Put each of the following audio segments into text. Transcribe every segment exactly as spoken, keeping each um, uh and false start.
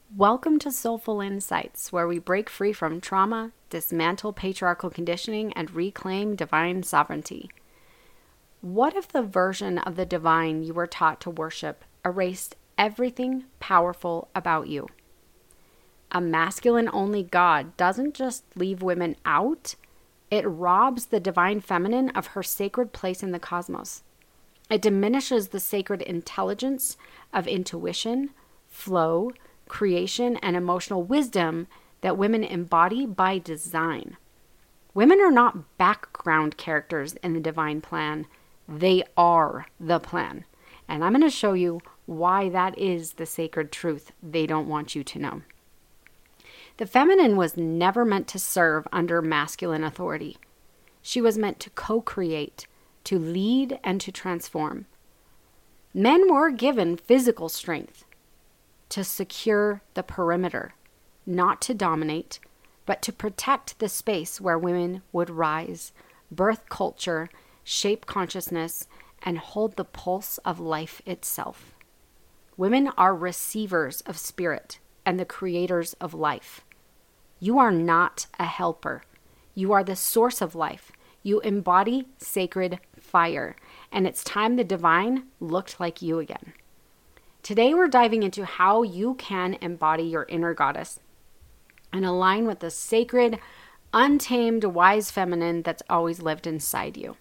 Welcome to Soulful Insights, where we break free from trauma, dismantle patriarchal conditioning, and reclaim divine sovereignty. What if the version of the divine you were taught to worship erased everything powerful about you? A masculine-only God doesn't just leave women out, it robs the divine feminine of her sacred place in the cosmos. It diminishes the sacred intelligence of intuition, flow, creation, and emotional wisdom that women embody by design. Women are not background characters in the divine plan. They are the plan. And I'm going to show you why that is the sacred truth they don't want you to know. The feminine was never meant to serve under masculine authority. She was meant to co-create, to lead, and to transform. Men were given physical strength to secure the perimeter, not to dominate, but to protect the space where women would rise, birth culture, shape consciousness, and hold the pulse of life itself. Women are receivers of spirit and the creators of life. You are not a helper. You are the source of life. You embody sacred fire, and it's time the divine looked like you again. Today, we're diving into how you can embody your inner goddess and align with the sacred, untamed, wise feminine that's always lived inside you.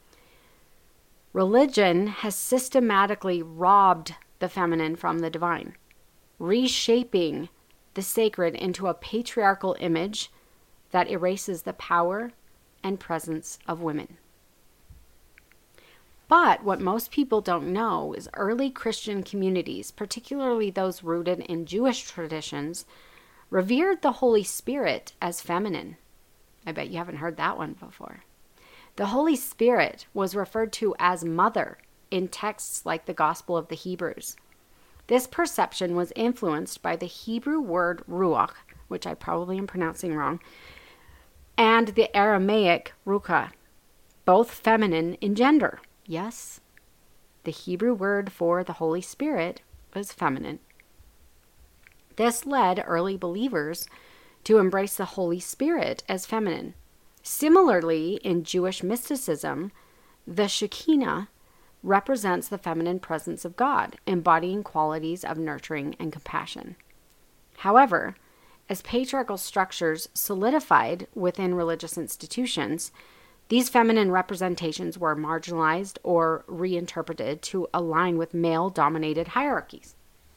Religion has systematically robbed the feminine from the divine, reshaping the sacred into a patriarchal image that erases the power and presence of women. But what most people don't know is early Christian communities, particularly those rooted in Jewish traditions, revered the Holy Spirit as feminine. I bet you haven't heard that one before. The Holy Spirit was referred to as mother in texts like the Gospel of the Hebrews. This perception was influenced by the Hebrew word ruach, which I probably am pronouncing wrong, and the Aramaic ruka, both feminine in gender. Yes, the Hebrew word for the Holy Spirit was feminine. This led early believers to embrace the Holy Spirit as feminine. Similarly, in Jewish mysticism, the Shekinah represents the feminine presence of God, embodying qualities of nurturing and compassion. However, as patriarchal structures solidified within religious institutions, these feminine representations were marginalized or reinterpreted to align with male-dominated hierarchies.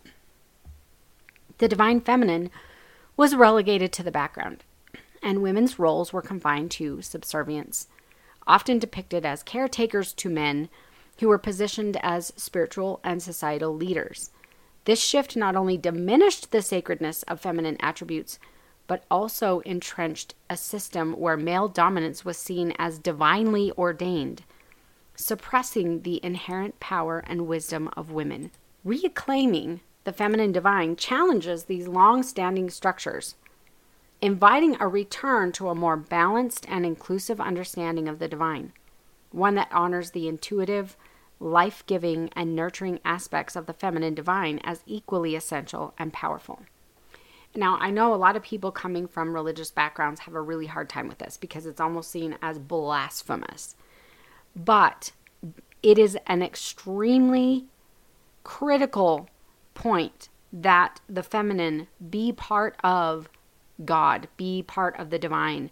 The divine feminine was relegated to the background, and women's roles were confined to subservience, often depicted as caretakers to men who were positioned as spiritual and societal leaders. This shift not only diminished the sacredness of feminine attributes, but also entrenched a system where male dominance was seen as divinely ordained, suppressing the inherent power and wisdom of women. Reclaiming the feminine divine challenges these long-standing structures, inviting a return to a more balanced and inclusive understanding of the divine, one that honors the intuitive, life-giving, and nurturing aspects of the feminine divine as equally essential and powerful. Now, I know a lot of people coming from religious backgrounds have a really hard time with this because it's almost seen as blasphemous. But it is an extremely critical point that the feminine be part of God, be part of the divine.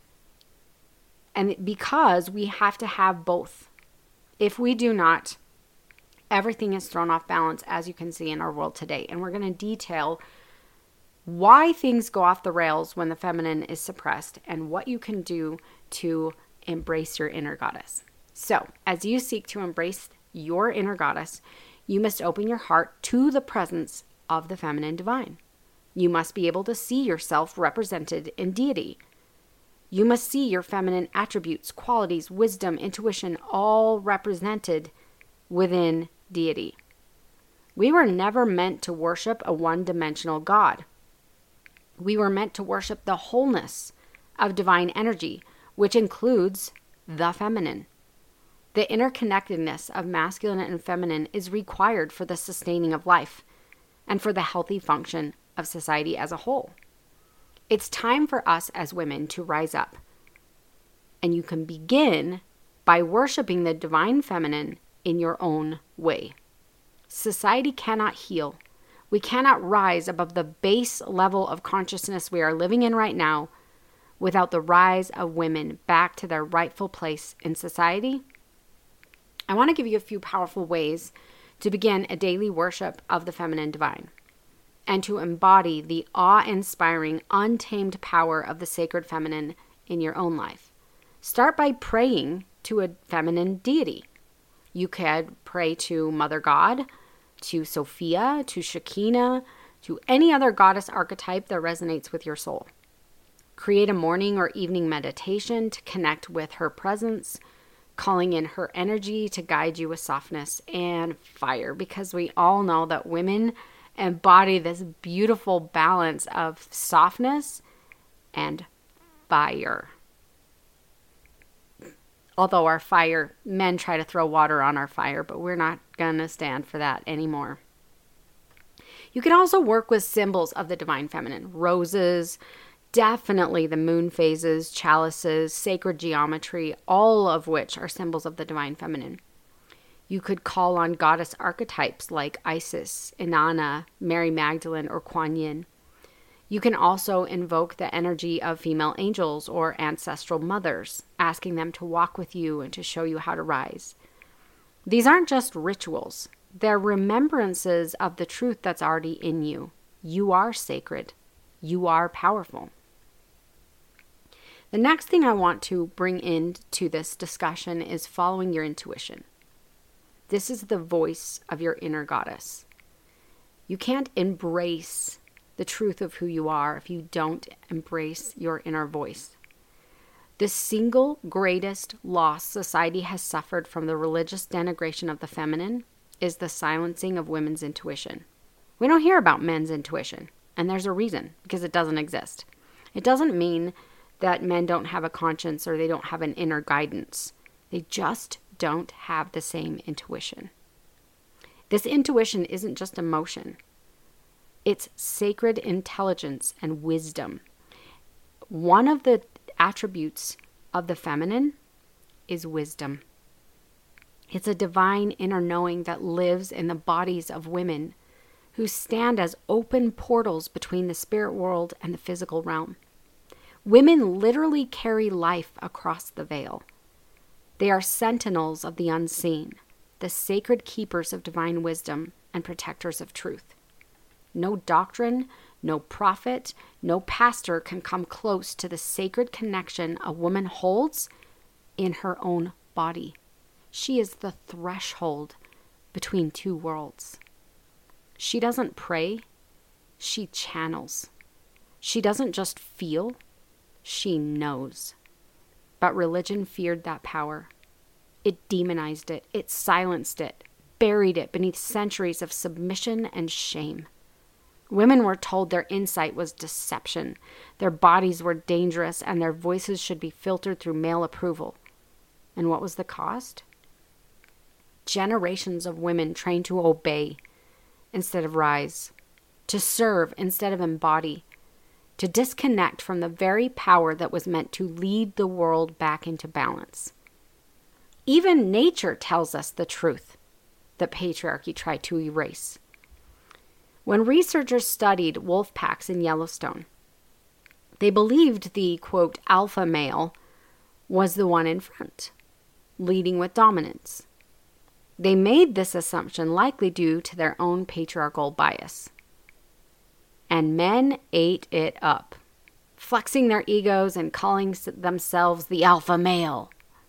And because we have to have both. If we do not, everything is thrown off balance, as you can see in our world today. And we're going to detail why things go off the rails when the feminine is suppressed and what you can do to embrace your inner goddess. So, as you seek to embrace your inner goddess, you must open your heart to the presence of the feminine divine. You must be able to see yourself represented in deity. You must see your feminine attributes, qualities, wisdom, intuition, all represented within deity. We were never meant to worship a one-dimensional God. We were meant to worship the wholeness of divine energy, which includes the feminine. The interconnectedness of masculine and feminine is required for the sustaining of life and for the healthy function of society as a whole. It's time for us as women to rise up. And you can begin by worshiping the divine feminine in your own way. Society cannot heal. We cannot rise above the base level of consciousness we are living in right now without the rise of women back to their rightful place in society. I want to give you a few powerful ways to begin a daily worship of the feminine divine and to embody the awe-inspiring, untamed power of the sacred feminine in your own life. Start by praying to a feminine deity. You could pray to Mother God, to Sophia, to Shekinah, to any other goddess archetype that resonates with your soul. Create a morning or evening meditation to connect with her presence, calling in her energy to guide you with softness and fire, because we all know that women embody this beautiful balance of softness and fire. Although our fire, men try to throw water on our fire, but we're not going to stand for that anymore. You can also work with symbols of the divine feminine. Roses, definitely the moon phases, chalices, sacred geometry, all of which are symbols of the divine feminine. You could call on goddess archetypes like Isis, Inanna, Mary Magdalene, or Kuan Yin. You can also invoke the energy of female angels or ancestral mothers, asking them to walk with you and to show you how to rise. These aren't just rituals. They're remembrances of the truth that's already in you. You are sacred. You are powerful. The next thing I want to bring into this discussion is following your intuition. This is the voice of your inner goddess. You can't embrace the truth of who you are if you don't embrace your inner voice. The single greatest loss society has suffered from the religious denigration of the feminine is the silencing of women's intuition. We don't hear about men's intuition, and there's a reason, because it doesn't exist. It doesn't mean that men don't have a conscience or they don't have an inner guidance. They just don't have the same intuition. This intuition isn't just emotion. It's sacred intelligence and wisdom. One of the attributes of the feminine is wisdom. It's a divine inner knowing that lives in the bodies of women who stand as open portals between the spirit world and the physical realm. Women literally carry life across the veil. They are sentinels of the unseen, the sacred keepers of divine wisdom and protectors of truth. No doctrine, no prophet, no pastor can come close to the sacred connection a woman holds in her own body. She is the threshold between two worlds. She doesn't pray, she channels. She doesn't just feel, she knows. But religion feared that power. It demonized it, it silenced it, buried it beneath centuries of submission and shame. Women were told their insight was deception, their bodies were dangerous, and their voices should be filtered through male approval. And what was the cost? Generations of women trained to obey instead of rise, to serve instead of embody, to disconnect from the very power that was meant to lead the world back into balance. Even nature tells us the truth that patriarchy tried to erase. When researchers studied wolf packs in Yellowstone, they believed the, quote, alpha male was the one in front, leading with dominance. They made this assumption likely due to their own patriarchal bias. And men ate it up, flexing their egos and calling themselves the alpha male.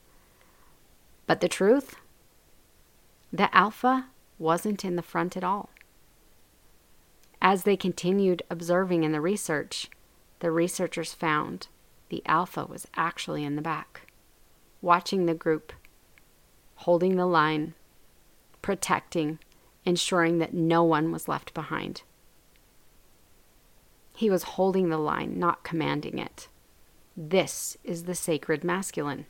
But the truth? The alpha wasn't in the front at all. As they continued observing in the research, the researchers found the alpha was actually in the back, watching the group, holding the line, protecting, ensuring that no one was left behind. He was holding the line, not commanding it. This is the sacred masculine.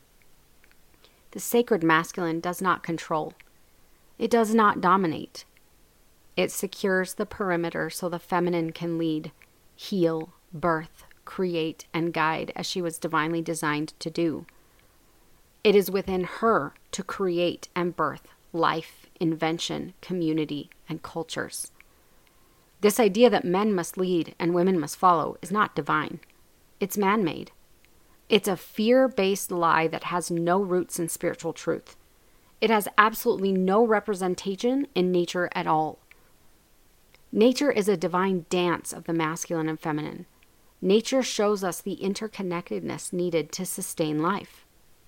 The sacred masculine does not control. It does not dominate. It secures the perimeter so the feminine can lead, heal, birth, create, and guide as she was divinely designed to do. It is within her to create and birth life, invention, community, and cultures. This idea that men must lead and women must follow is not divine. It's man-made. It's a fear-based lie that has no roots in spiritual truth. It has absolutely no representation in nature at all. Nature is a divine dance of the masculine and feminine. Nature shows us the interconnectedness needed to sustain life.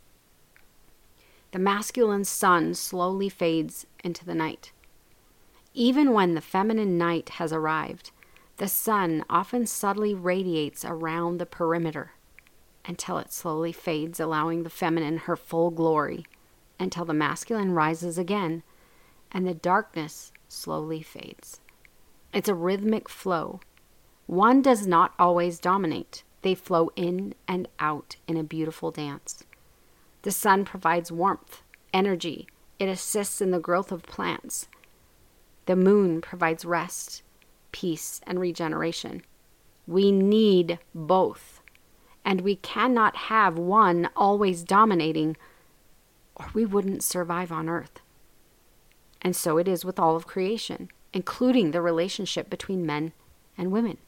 The masculine sun slowly fades into the night. Even when the feminine night has arrived, the sun often subtly radiates around the perimeter until it slowly fades, allowing the feminine her full glory, until the masculine rises again and the darkness slowly fades. It's a rhythmic flow. One does not always dominate. They flow in and out in a beautiful dance. The sun provides warmth, energy. It assists in the growth of plants. The moon provides rest, peace, and regeneration. We need both. And we cannot have one always dominating, or we wouldn't survive on Earth. And so it is with all of creation, including the relationship between men and women.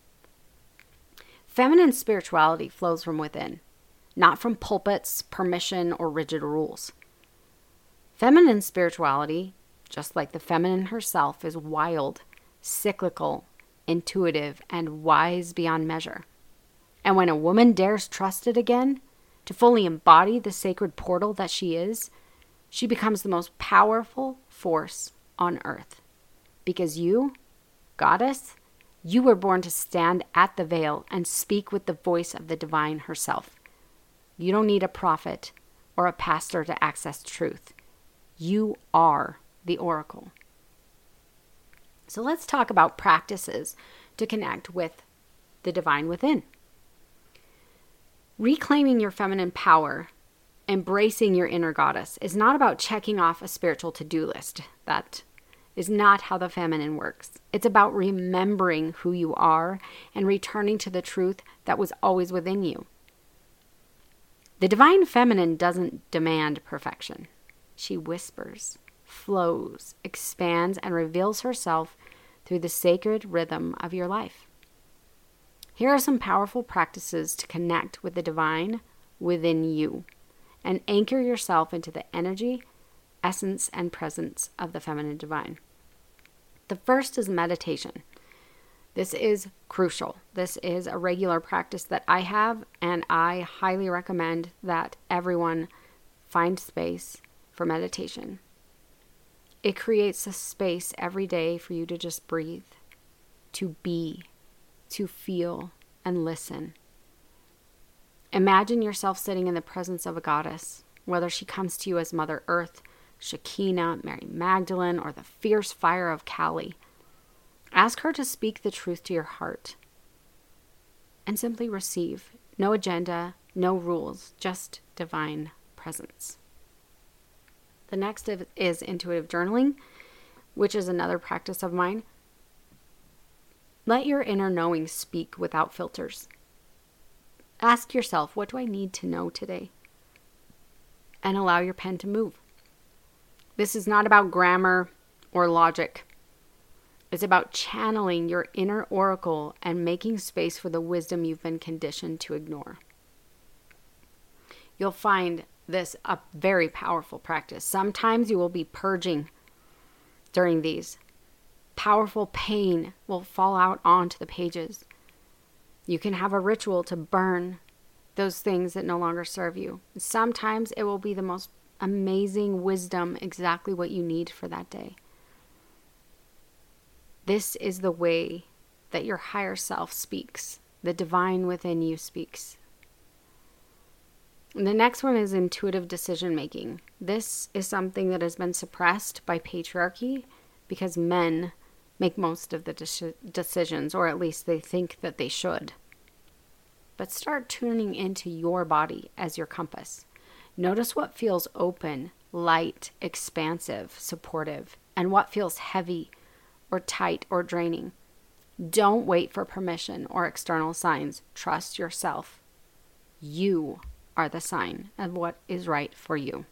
Feminine spirituality flows from within, not from pulpits, permission, or rigid rules. Feminine spirituality, just like the feminine herself, is wild, cyclical, intuitive, and wise beyond measure. And when a woman dares trust it again, to fully embody the sacred portal that she is, she becomes the most powerful force on earth. Because you, goddess, you were born to stand at the veil and speak with the voice of the divine herself. You don't need a prophet or a pastor to access truth. You are the oracle. So let's talk about practices to connect with the divine within. Reclaiming your feminine power, embracing your inner goddess, is not about checking off a spiritual to-do list. That is not how the feminine works. It's about remembering who you are and returning to the truth that was always within you. The divine feminine doesn't demand perfection. She whispers, flows, expands, and reveals herself through the sacred rhythm of your life. Here are some powerful practices to connect with the divine within you and anchor yourself into the energy, essence, and presence of the feminine divine. The first is meditation. This is crucial. This is a regular practice that I have, and I highly recommend that everyone find space for meditation. It creates a space every day for you to just breathe, to be, to feel, and listen. Imagine yourself sitting in the presence of a goddess, whether she comes to you as Mother Earth, Shekinah, Mary Magdalene, or the fierce fire of Kali. Ask her to speak the truth to your heart and simply receive. No agenda, no rules, just divine presence. The next is intuitive journaling, which is another practice of mine. Let your inner knowing speak without filters. Ask yourself, what do I need to know today? And allow your pen to move. This is not about grammar or logic. It's about channeling your inner oracle and making space for the wisdom you've been conditioned to ignore. You'll find this a very powerful practice. Sometimes you will be purging during these. Powerful pain will fall out onto the pages. You can have a ritual to burn those things that no longer serve you. Sometimes it will be the most amazing wisdom, exactly what you need for that day. This is the way that your higher self speaks. The divine within you speaks. And the next one is intuitive decision making. This is something that has been suppressed by patriarchy because men make most of the de- decisions, or at least they think that they should. But start tuning into your body as your compass. Notice what feels open, light, expansive, supportive, and what feels heavy, or tight or draining. Don't wait for permission or external signs. Trust yourself. You are the sign of what is right for you.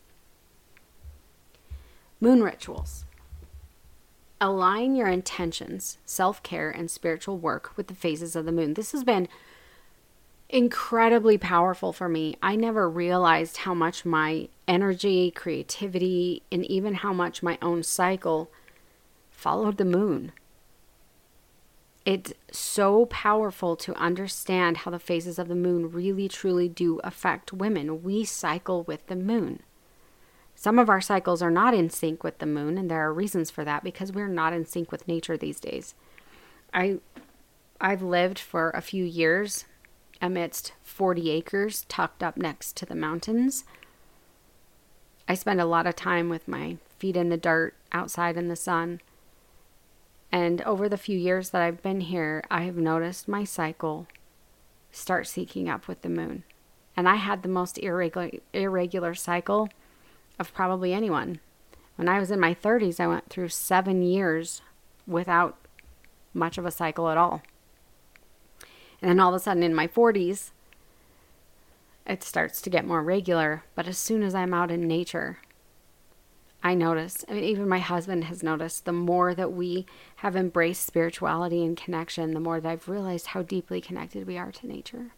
Moon rituals. Align your intentions, self-care, and spiritual work with the phases of the moon. This has been incredibly powerful for me. I never realized how much my energy, creativity, and even how much my own cycle followed the moon. It's so powerful to understand how the phases of the moon really truly do affect women. We cycle with the moon. Some of our cycles are not in sync with the moon, and there are reasons for that because we're not in sync with nature these days. I, I've lived for a few years amidst forty acres tucked up next to the mountains. I spend a lot of time with my feet in the dirt, outside in the sun. And over the few years that I've been here, I have noticed my cycle start syncing up with the moon. And I had the most irregular, irregular cycle of probably anyone. When I was in my thirties, I went through seven years without much of a cycle at all. And then all of a sudden in my forties, it starts to get more regular. But as soon as I'm out in nature, I notice, I mean, even my husband has noticed, the more that we have embraced spirituality and connection, the more that I've realized how deeply connected we are to nature.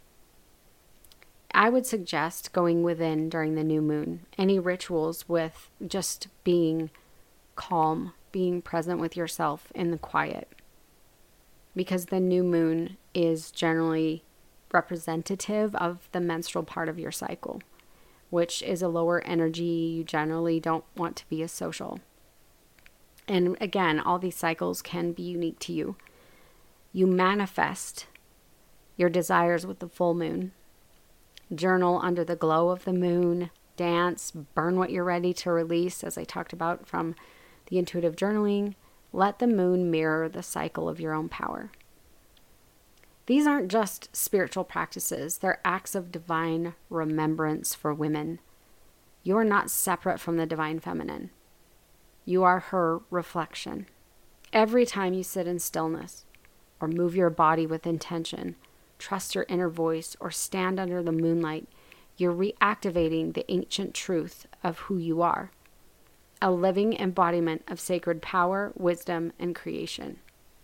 I would suggest going within during the new moon. Any rituals with just being calm, being present with yourself in the quiet. Because the new moon is generally representative of the menstrual part of your cycle, which is a lower energy. You generally don't want to be as social. And again, all these cycles can be unique to you. You manifest your desires with the full moon. Journal under the glow of the moon. Dance. Burn what you're ready to release, as I talked about from the intuitive journaling. Let the moon mirror the cycle of your own power. These aren't just spiritual practices. They're acts of divine remembrance for women. You are not separate from the divine feminine. You are her reflection. Every time you sit in stillness or move your body with intention, trust your inner voice, or stand under the moonlight, you're reactivating the ancient truth of who you are, a living embodiment of sacred power, wisdom, and creation.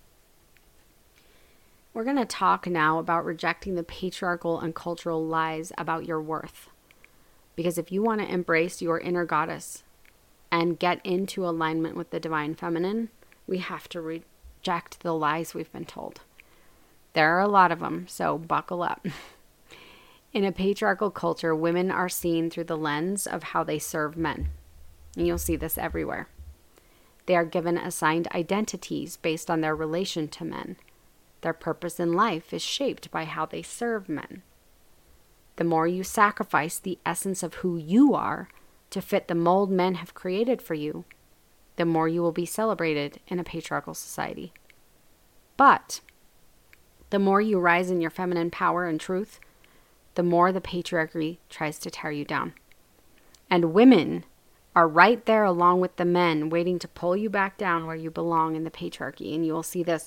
We're going to talk now about rejecting the patriarchal and cultural lies about your worth. Because if you want to embrace your inner goddess and get into alignment with the divine feminine, we have to reject the lies we've been told. There are a lot of them, so buckle up. In a patriarchal culture, women are seen through the lens of how they serve men. And you'll see this everywhere. They are given assigned identities based on their relation to men. Their purpose in life is shaped by how they serve men. The more you sacrifice the essence of who you are to fit the mold men have created for you, the more you will be celebrated in a patriarchal society. But the more you rise in your feminine power and truth, the more the patriarchy tries to tear you down. And women are right there along with the men, waiting to pull you back down where you belong in the patriarchy. And you will see this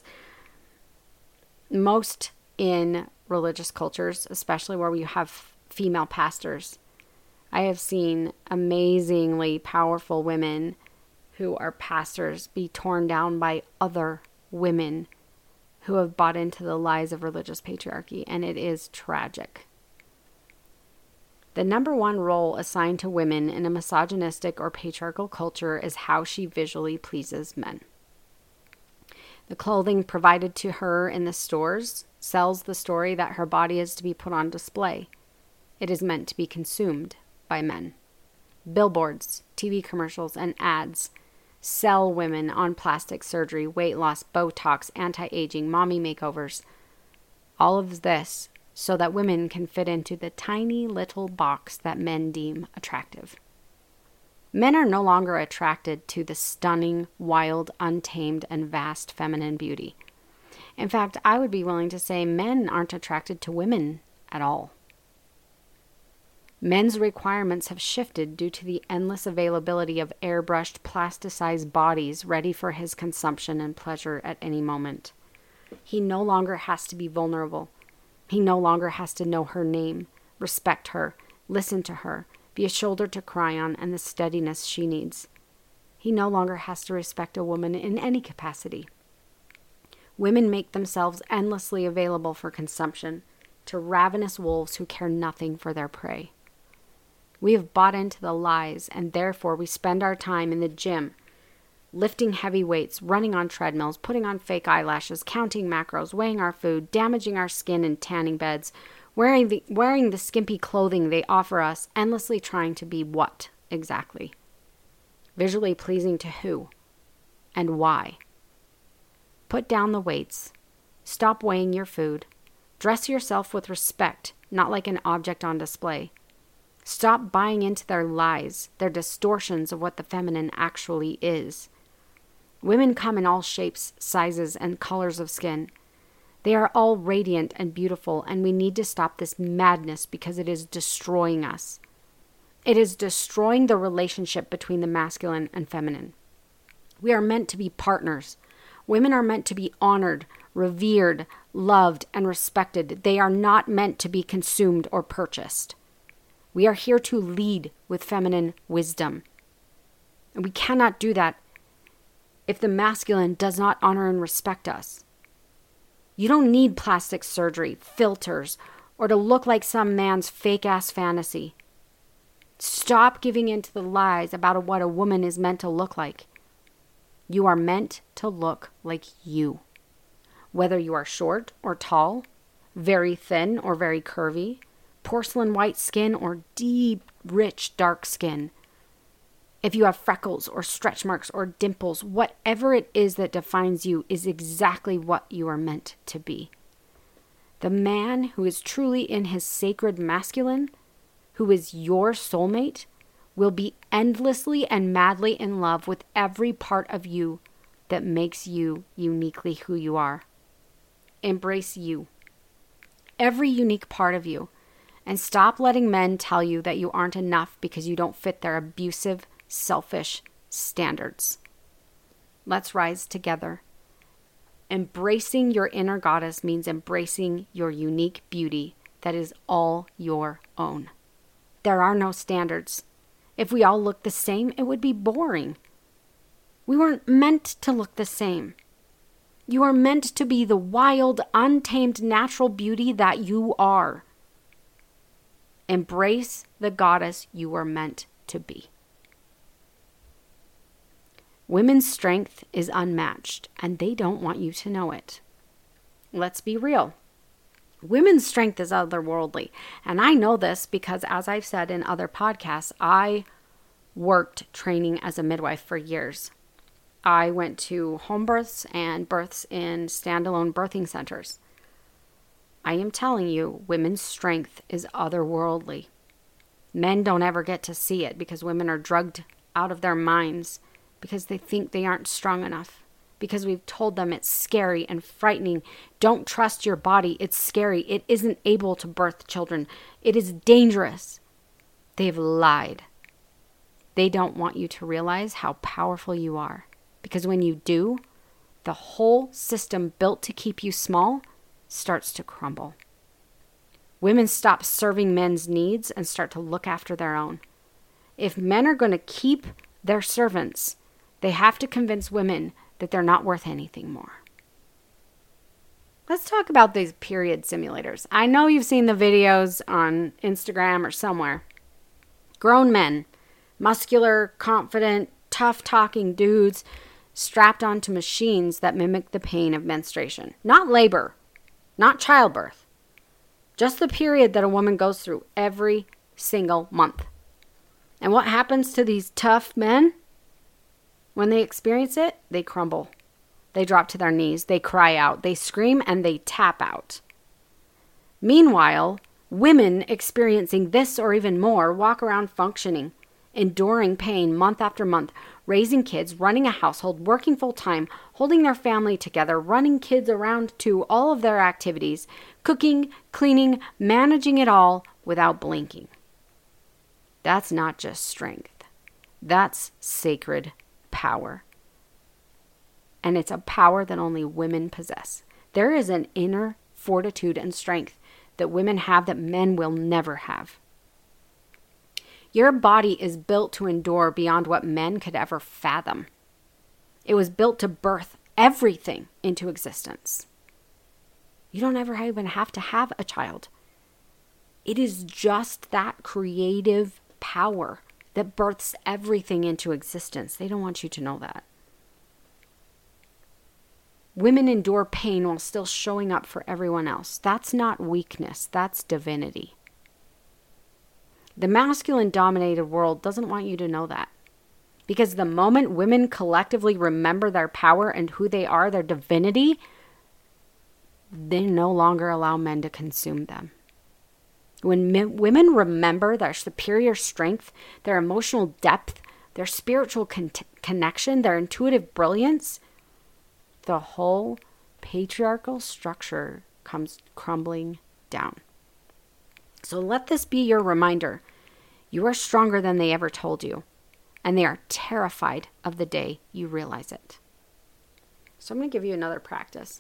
most in religious cultures, especially where we have female pastors. I have seen amazingly powerful women who are pastors be torn down by other women who have bought into the lies of religious patriarchy, and it is tragic. The number one role assigned to women in a misogynistic or patriarchal culture is how she visually pleases men. The clothing provided to her in the stores sells the story that her body is to be put on display. It is meant to be consumed by men. Billboards, T V commercials, and ads sell women on plastic surgery, weight loss, Botox, anti-aging, mommy makeovers. All of this so that women can fit into the tiny little box that men deem attractive. Men are no longer attracted to the stunning, wild, untamed, and vast feminine beauty. In fact, I would be willing to say men aren't attracted to women at all. Men's requirements have shifted due to the endless availability of airbrushed, plasticized bodies ready for his consumption and pleasure at any moment. He no longer has to be vulnerable. He no longer has to know her name, respect her, listen to her, be a shoulder to cry on, and the steadiness she needs. He no longer has to respect a woman in any capacity. Women make themselves endlessly available for consumption to ravenous wolves who care nothing for their prey. We have bought into the lies, and therefore we spend our time in the gym, lifting heavy weights, running on treadmills, putting on fake eyelashes, counting macros, weighing our food, damaging our skin in tanning beds, wearing the, wearing the skimpy clothing they offer us, endlessly trying to be what exactly? Visually pleasing to who? And why? Put down the weights. Stop weighing your food. Dress yourself with respect, not like an object on display. Stop buying into their lies, their distortions of what the feminine actually is. Women come in all shapes, sizes, and colors of skin. They are all radiant and beautiful, and we need to stop this madness because it is destroying us. It is destroying the relationship between the masculine and feminine. We are meant to be partners. Women are meant to be honored, revered, loved, and respected. They are not meant to be consumed or purchased. We are here to lead with feminine wisdom. And we cannot do that if the masculine does not honor and respect us. You don't need plastic surgery, filters, or to look like some man's fake-ass fantasy. Stop giving in to the lies about what a woman is meant to look like. You are meant to look like you. Whether you are short or tall, very thin or very curvy, porcelain white skin or deep, rich, dark skin. If you have freckles or stretch marks or dimples, whatever it is that defines you is exactly what you are meant to be. The man who is truly in his sacred masculine, who is your soulmate, will be endlessly and madly in love with every part of you that makes you uniquely who you are. Embrace you. Every unique part of you. And stop letting men tell you that you aren't enough because you don't fit their abusive, selfish standards. Let's rise together. Embracing your inner goddess means embracing your unique beauty that is all your own. There are no standards. If we all looked the same, it would be boring. We weren't meant to look the same. You are meant to be the wild, untamed, natural beauty that you are. Embrace the goddess you are meant to be. Women's strength is unmatched, and they don't want you to know it. Let's be real. Women's strength is otherworldly, and I know this because, as I've said in other podcasts, I worked training as a midwife for years. I went to home births and births in standalone birthing centers. I am telling you, women's strength is otherworldly. Men don't ever get to see it because women are drugged out of their minds because they think they aren't strong enough, because we've told them it's scary and frightening. Don't trust your body. It's scary. It isn't able to birth children. It is dangerous. They've lied. They don't want you to realize how powerful you are, because when you do, the whole system built to keep you small starts to crumble. Women stop serving men's needs and start to look after their own. If men are going to keep their servants, they have to convince women that they're not worth anything more. Let's talk about these period simulators. I know you've seen the videos on Instagram or somewhere. Grown men, muscular, confident, tough-talking dudes strapped onto machines that mimic the pain of menstruation. Not labor. Not childbirth. Just the period that a woman goes through every single month. And what happens to these tough men? When they experience it, they crumble. They drop to their knees. They cry out. They scream and they tap out. Meanwhile, women experiencing this or even more walk around functioning, enduring pain month after month, raising kids, running a household, working full-time, holding their family together, running kids around to all of their activities, cooking, cleaning, managing it all without blinking. That's not just strength. That's sacred power. And it's a power that only women possess. There is an inner fortitude and strength that women have that men will never have. Your body is built to endure beyond what men could ever fathom. It was built to birth everything into existence. You don't ever even have to have a child. It is just that creative power that births everything into existence. They don't want you to know that. Women endure pain while still showing up for everyone else. That's not weakness. That's divinity. The masculine-dominated world doesn't want you to know that. Because the moment women collectively remember their power and who they are, their divinity, they no longer allow men to consume them. When men, women remember their superior strength, their emotional depth, their spiritual con- connection, their intuitive brilliance, the whole patriarchal structure comes crumbling down. So let this be your reminder. You are stronger than they ever told you, and they are terrified of the day you realize it. So I'm going to give you another practice.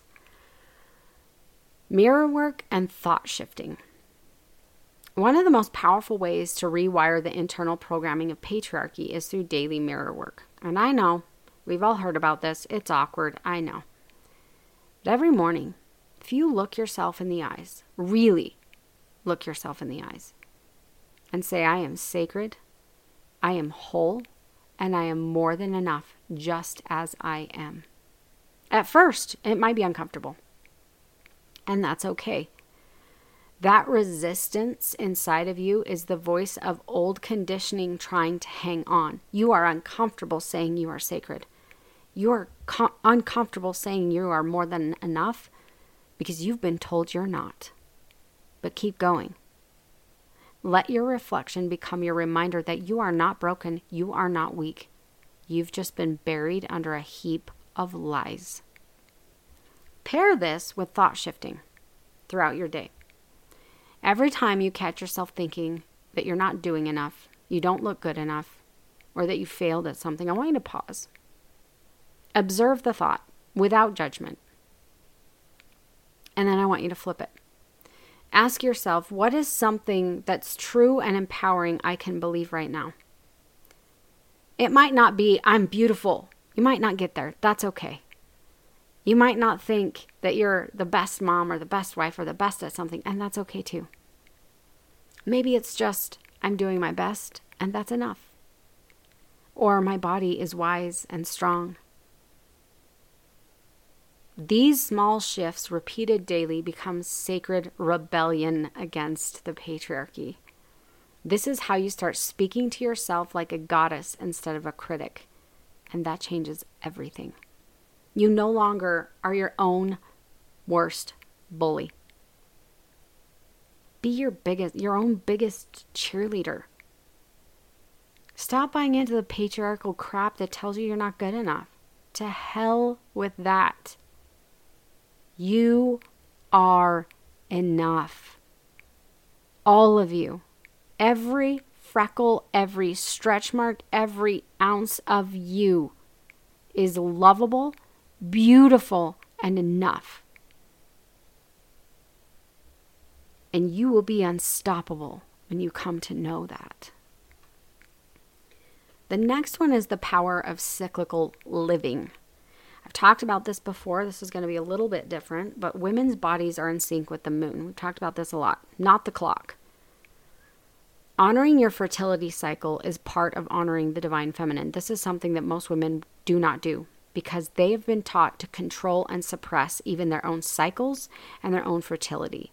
Mirror work and thought shifting. One of the most powerful ways to rewire the internal programming of patriarchy is through daily mirror work. And I know, we've all heard about this. It's awkward, I know. But every morning, if you look yourself in the eyes, really look yourself in the eyes, and say, I am sacred, I am whole, and I am more than enough just as I am. At first, it might be uncomfortable. And that's okay. That resistance inside of you is the voice of old conditioning trying to hang on. You are uncomfortable saying you are sacred. You are co- uncomfortable saying you are more than enough because you've been told you're not. But keep going. Let your reflection become your reminder that you are not broken. You are not weak. You've just been buried under a heap of lies. Pair this with thought shifting throughout your day. Every time you catch yourself thinking that you're not doing enough, you don't look good enough, or that you failed at something, I want you to pause. Observe the thought without judgment. And then I want you to flip it. Ask yourself, what is something that's true and empowering I can believe right now? It might not be, I'm beautiful. You might not get there. That's okay. You might not think that you're the best mom or the best wife or the best at something, and that's okay too. Maybe it's just, I'm doing my best, and that's enough. Or my body is wise and strong. These small shifts repeated daily become sacred rebellion against the patriarchy. This is how you start speaking to yourself like a goddess instead of a critic, and that changes everything. You no longer are your own worst bully. Be your biggest, your own biggest cheerleader. Stop buying into the patriarchal crap that tells you you're not good enough. To hell with that. You are enough. All of you. Every freckle, every stretch mark, every ounce of you is lovable, beautiful, and enough. And you will be unstoppable when you come to know that. The next one is the power of cyclical living. I've talked about this before. This is going to be a little bit different, but women's bodies are in sync with the moon. We've talked about this a lot, not the clock. Honoring your fertility cycle is part of honoring the divine feminine. This is something that most women do not do because they have been taught to control and suppress even their own cycles and their own fertility.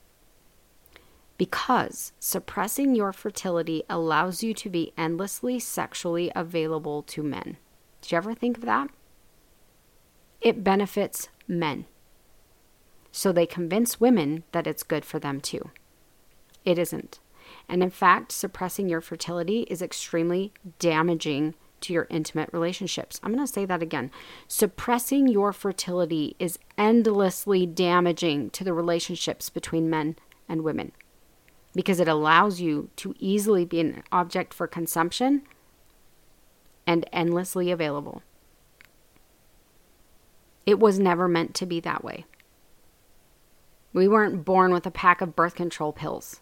Because suppressing your fertility allows you to be endlessly sexually available to men. Did you ever think of that? It benefits men. So they convince women that it's good for them too. It isn't. And in fact, suppressing your fertility is extremely damaging to your intimate relationships. I'm going to say that again. Suppressing your fertility is endlessly damaging to the relationships between men and women. because it allows you to easily be an object for consumption and endlessly available. It was never meant to be that way. We weren't born with a pack of birth control pills.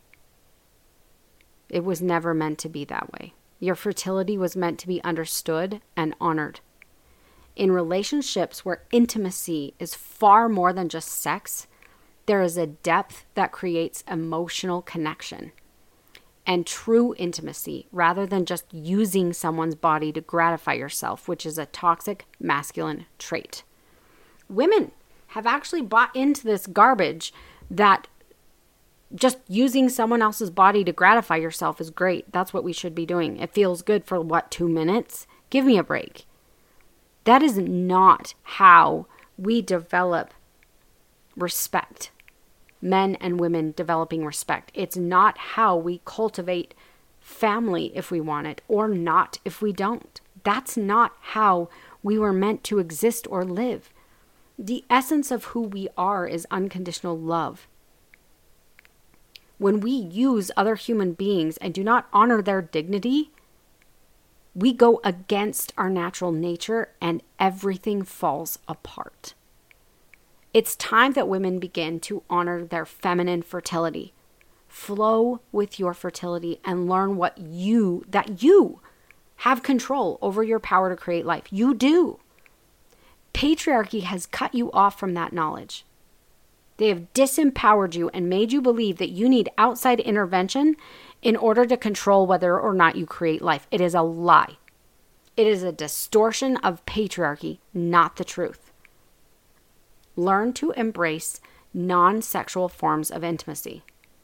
It was never meant to be that way. Your fertility was meant to be understood and honored. In relationships where intimacy is far more than just sex, there is a depth that creates emotional connection and true intimacy rather than just using someone's body to gratify yourself, which is a toxic masculine trait. Women have actually bought into this garbage that just using someone else's body to gratify yourself is great. That's what we should be doing. It feels good for what, two minutes? Give me a break. That is not how we develop respect. Men and women developing respect. It's not how we cultivate family if we want it, or not if we don't. That's not how we were meant to exist or live. The essence of who we are is unconditional love. When we use other human beings and do not honor their dignity, we go against our natural nature and everything falls apart. It's time that women begin to honor their feminine fertility. Flow with your fertility and learn what you, that you have control over your power to create life. You do. Patriarchy has cut you off from that knowledge. They have disempowered you and made you believe that you need outside intervention in order to control whether or not you create life. It is a lie. It is a distortion of patriarchy, not the truth. Learn to embrace non-sexual forms of intimacy.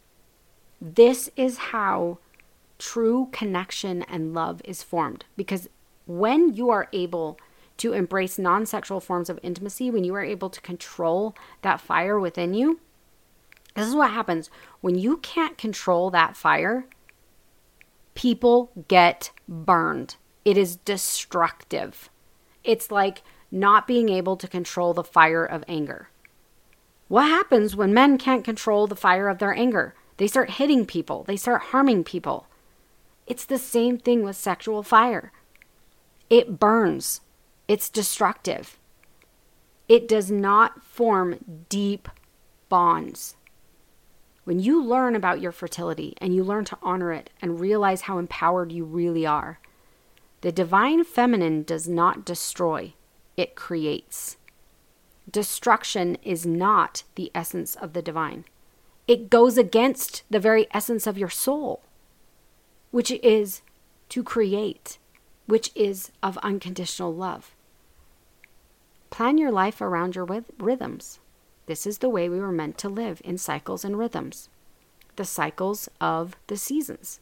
This is how true connection and love is formed. Because when you are able to embrace non-sexual forms of intimacy, when you are able to control that fire within you, this is what happens. When you can't control that fire, people get burned. It is destructive. It's like not being able to control the fire of anger. What happens when men can't control the fire of their anger? They start hitting people. They start harming people. It's the same thing with sexual fire. It burns. It's destructive. It does not form deep bonds. When you learn about your fertility and you learn to honor it and realize how empowered you really are, the divine feminine does not destroy, it creates. Destruction is not the essence of the divine. It goes against the very essence of your soul, which is to create, which is of unconditional love. Plan your life around your rhythms. This is the way we were meant to live, in cycles and rhythms. The cycles of the seasons.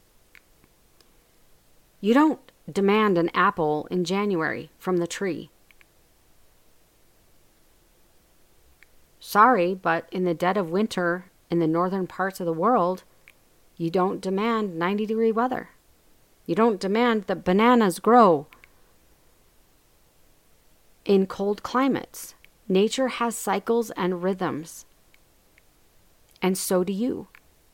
You don't demand an apple in January from the tree. Sorry, but in the dead of winter in the northern parts of the world, you don't demand ninety degree weather. You don't demand that bananas grow in cold climates. Nature has cycles and rhythms, and so do you.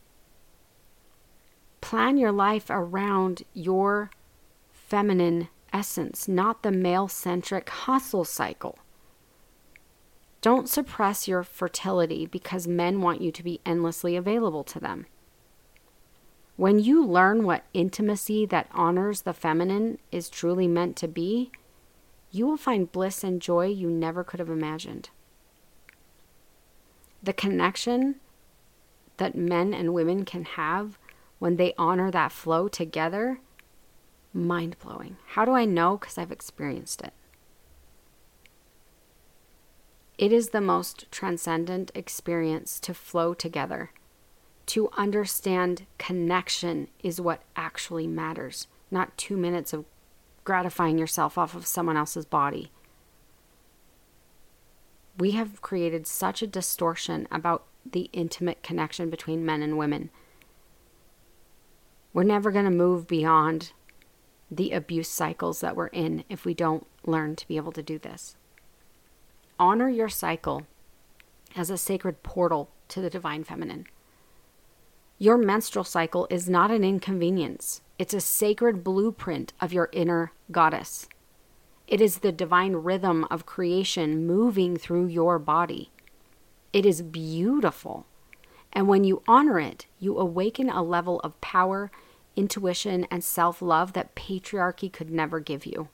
Plan your life around your feminine essence, not the male-centric hustle cycle. Don't suppress your fertility because men want you to be endlessly available to them. When you learn what intimacy that honors the feminine is truly meant to be, you will find bliss and joy you never could have imagined. The connection that men and women can have when they honor that flow together, mind-blowing. How do I know? Because I've experienced it. It is the most transcendent experience to flow together. To understand connection is what actually matters, not two minutes of gratifying yourself off of someone else's body. We have created such a distortion about the intimate connection between men and women. We're never going to move beyond the abuse cycles that we're in if we don't learn to be able to do this. Honor your cycle as a sacred portal to the divine feminine. Your menstrual cycle is not an inconvenience. It's a sacred blueprint of your inner goddess. It is the divine rhythm of creation moving through your body. It is beautiful. And when you honor it, you awaken a level of power, intuition, and self-love that patriarchy could never give you.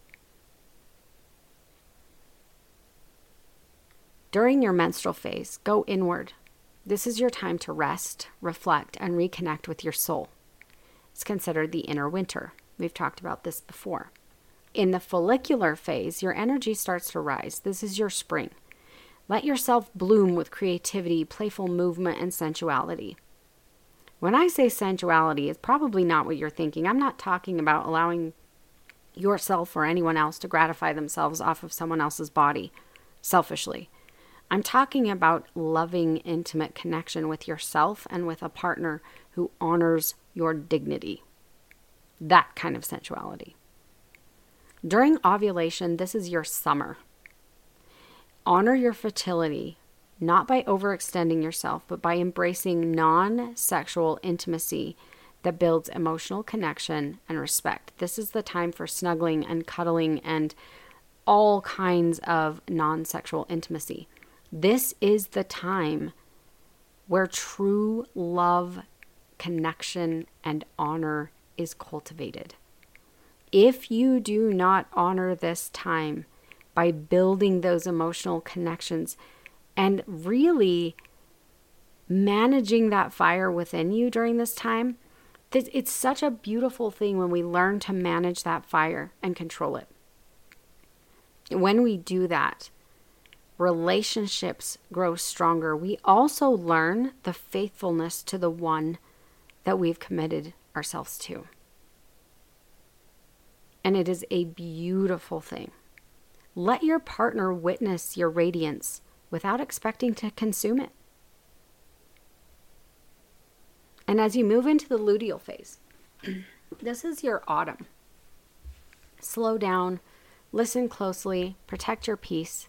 During your menstrual phase, go inward. This is your time to rest, reflect, and reconnect with your soul. It's considered the inner winter. We've talked about this before. In the follicular phase, your energy starts to rise. This is your spring. Let yourself bloom with creativity, playful movement, and sensuality. When I say sensuality, it's probably not what you're thinking. I'm not talking about allowing yourself or anyone else to gratify themselves off of someone else's body selfishly. I'm talking about loving, intimate connection with yourself and with a partner who honors your dignity. That kind of sensuality. During ovulation, this is your summer. Honor your fertility, not by overextending yourself, but by embracing non-sexual intimacy that builds emotional connection and respect. This is the time for snuggling and cuddling and all kinds of non-sexual intimacy. This is the time where true love, connection, and honor is cultivated. If you do not honor this time by building those emotional connections and really managing that fire within you during this time, it's such a beautiful thing when we learn to manage that fire and control it. When we do that, relationships grow stronger. We also learn the faithfulness to the one that we've committed ourselves to. And it is a beautiful thing. Let your partner witness your radiance without expecting to consume it. And as you move into the luteal phase, this is your autumn. Slow down, listen closely, protect your peace.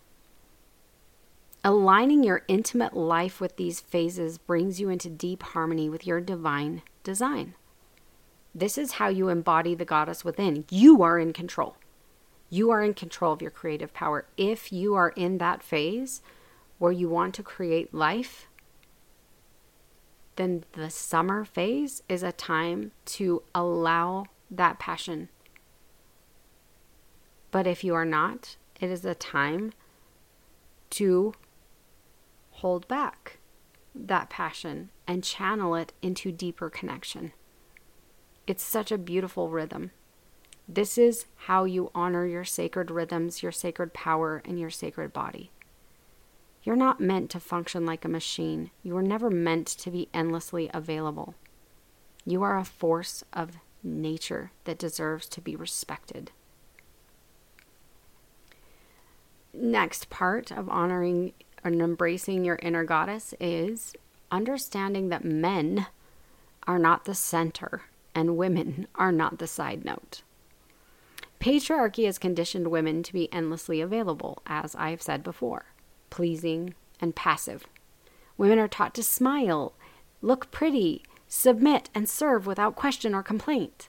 Aligning your intimate life with these phases brings you into deep harmony with your divine design. This is how you embody the goddess within. You are in control. You are in control of your creative power. If you are in that phase where you want to create life, then the summer phase is a time to allow that passion. But if you are not, it is a time to hold back that passion and channel it into deeper connection. It's such a beautiful rhythm. This is how you honor your sacred rhythms, your sacred power, and your sacred body. You're not meant to function like a machine. You were never meant to be endlessly available. You are a force of nature that deserves to be respected. Next part of honoring and embracing your inner goddess is understanding that men are not the center and women are not the side note. Patriarchy has conditioned women to be endlessly available, as I've said before, pleasing and passive. Women are taught to smile, look pretty, submit, and serve without question or complaint.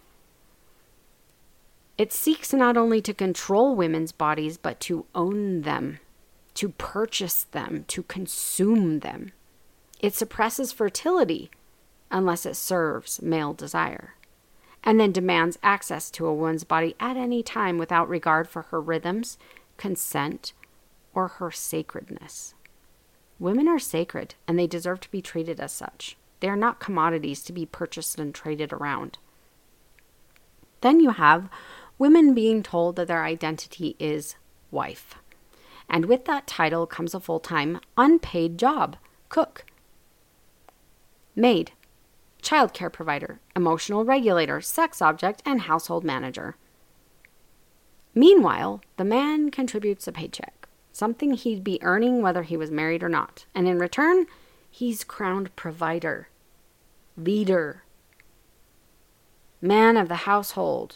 It seeks not only to control women's bodies, but to own them, to purchase them, to consume them. It suppresses fertility unless it serves male desire, and then demands access to a woman's body at any time without regard for her rhythms, consent, or her sacredness. Women are sacred, and they deserve to be treated as such. They are not commodities to be purchased and traded around. Then you have women being told that their identity is wife. And with that title comes a full-time, unpaid job: cook, maid, childcare provider, emotional regulator, sex object, and household manager. Meanwhile, the man contributes a paycheck, something he'd be earning whether he was married or not. And in return, he's crowned provider, leader, man of the household.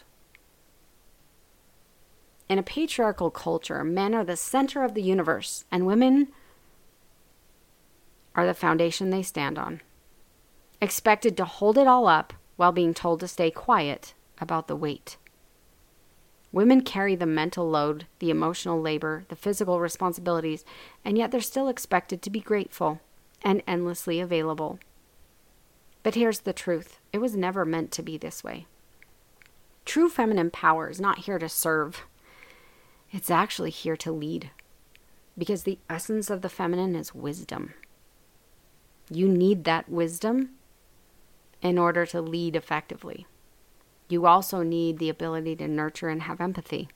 In a patriarchal culture, men are the center of the universe, and women are the foundation they stand on. expected to hold it all up while being told to stay quiet about the weight. Women carry the mental load, the emotional labor, the physical responsibilities, and yet they're still expected to be grateful and endlessly available. But here's the truth. It was never meant to be this way. True feminine power is not here to serve. It's actually here to lead. Because the essence of the feminine is wisdom. You need that wisdom in order to lead effectively. You also need the ability to nurture and have empathy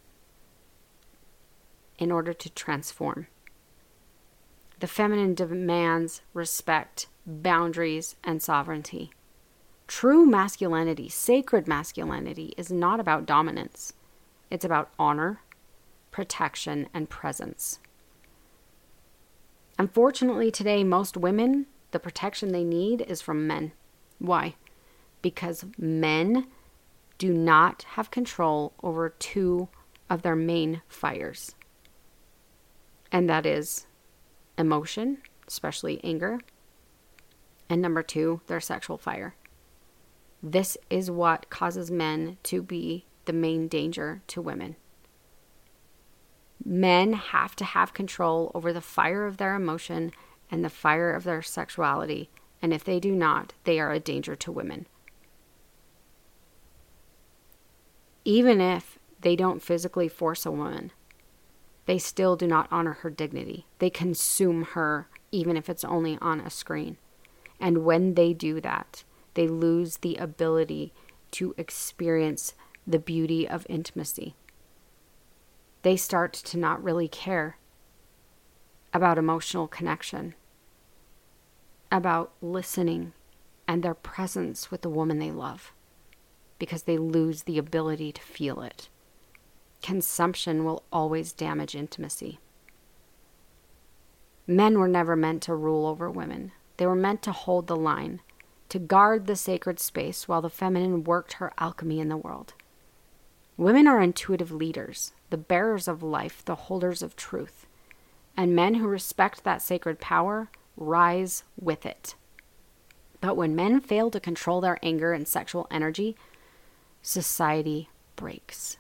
in order to transform. The feminine demands respect, boundaries, and sovereignty. True masculinity, sacred masculinity, is not about dominance. It's about honor, protection, and presence. Unfortunately, today, most women, the protection they need is from men. Why? Because men do not have control over two of their main fires. And that is emotion, especially anger, and number two, their sexual fire. This is what causes men to be the main danger to women. Men have to have control over the fire of their emotion and the fire of their sexuality, and if they do not, they are a danger to women. Even if they don't physically force a woman, they still do not honor her dignity. They consume her, even if it's only on a screen. And when they do that, they lose the ability to experience the beauty of intimacy. They start to not really care about emotional connection, about listening and their presence with the woman they love, because they lose the ability to feel it. Consumption will always damage intimacy. Men were never meant to rule over women. They were meant to hold the line, to guard the sacred space while the feminine worked her alchemy in the world. Women are intuitive leaders, the bearers of life, the holders of truth. And men who respect that sacred power rise with it. But when men fail to control their anger and sexual energy, society breaks.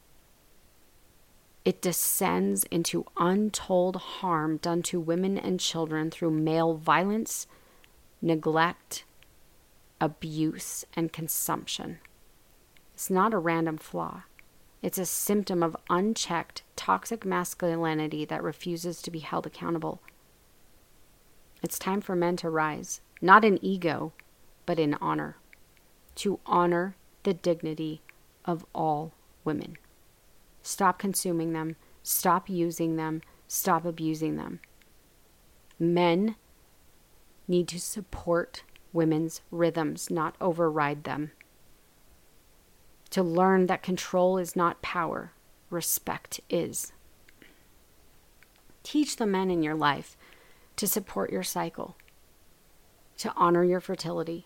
It descends into untold harm done to women and children through male violence, neglect, abuse, and consumption. It's not a random flaw. It's a symptom of unchecked, toxic masculinity that refuses to be held accountable. It's time for men to rise, not in ego, but in honor. To honor the dignity of all women. Stop consuming them. Stop using them. Stop abusing them. Men need to support women's rhythms, not override them. To learn that control is not power, respect is. Teach the men in your life to support your cycle, to honor your fertility,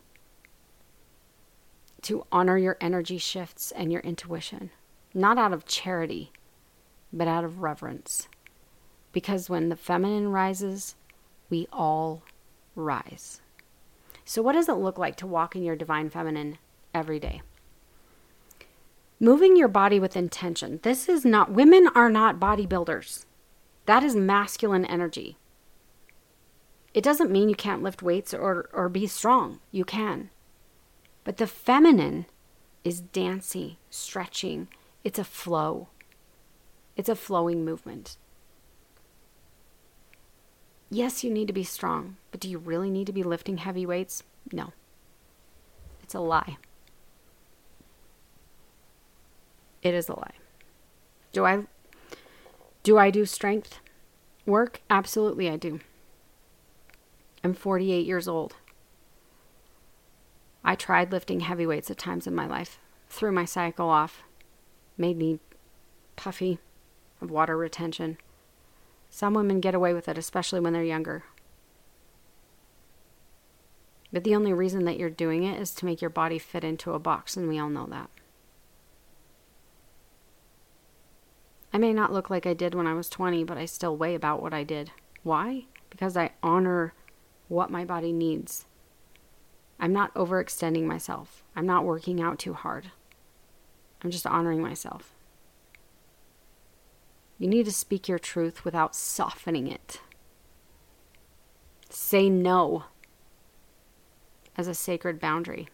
to honor your energy shifts and your intuition, not out of charity, but out of reverence. Because when the feminine rises, we all rise. So what does it look like to walk in your divine feminine every day? Moving your body with intention. This is not, women are not bodybuilders. That is masculine energy. It doesn't mean you can't lift weights or, or be strong. You can. But the feminine is dancing, stretching. It's a flow. It's a flowing movement. Yes, you need to be strong, but do you really need to be lifting heavy weights? No. It's a lie. It is a lie. Do I do I do strength work? Absolutely I do. I'm forty-eight years old. I tried lifting heavy weights at times in my life. Threw my cycle off. Made me puffy, of water retention. Some women get away with it, especially when they're younger. But the only reason that you're doing it is to make your body fit into a box, and we all know that. I may not look like I did when I was twenty, but I still weigh about what I did. Why? Because I honor what my body needs. I'm not overextending myself. I'm not working out too hard. I'm just honoring myself. You need to speak your truth without softening it. Say no as a sacred boundary.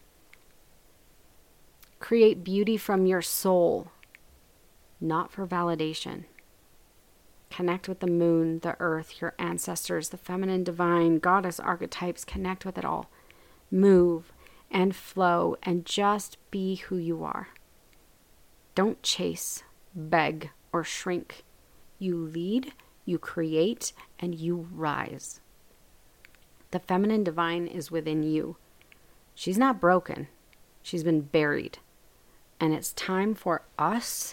Create beauty from your soul, not for validation. Connect with the moon, the earth, your ancestors, the feminine, divine, goddess archetypes. Connect with it all. Move and flow and just be who you are. Don't chase, beg, or shrink. You lead, you create, and you rise. The feminine divine is within you. She's not broken. She's been buried. And it's time for us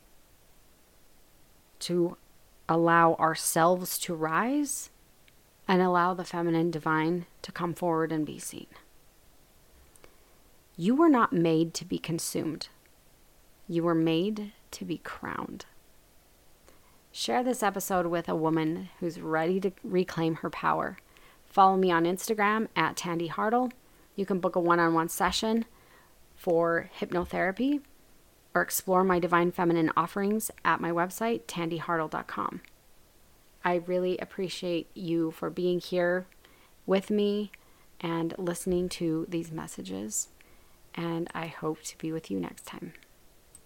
to allow ourselves to rise and allow the feminine divine to come forward and be seen. You were not made to be consumed. You were made to be crowned. Share this episode with a woman who's ready to reclaim her power. Follow me on Instagram at Tandy Hartle. You can book a one-on-one session for hypnotherapy or explore my divine feminine offerings at my website, tandy hartle dot com. I really appreciate you for being here with me and listening to these messages, and I hope to be with you next time.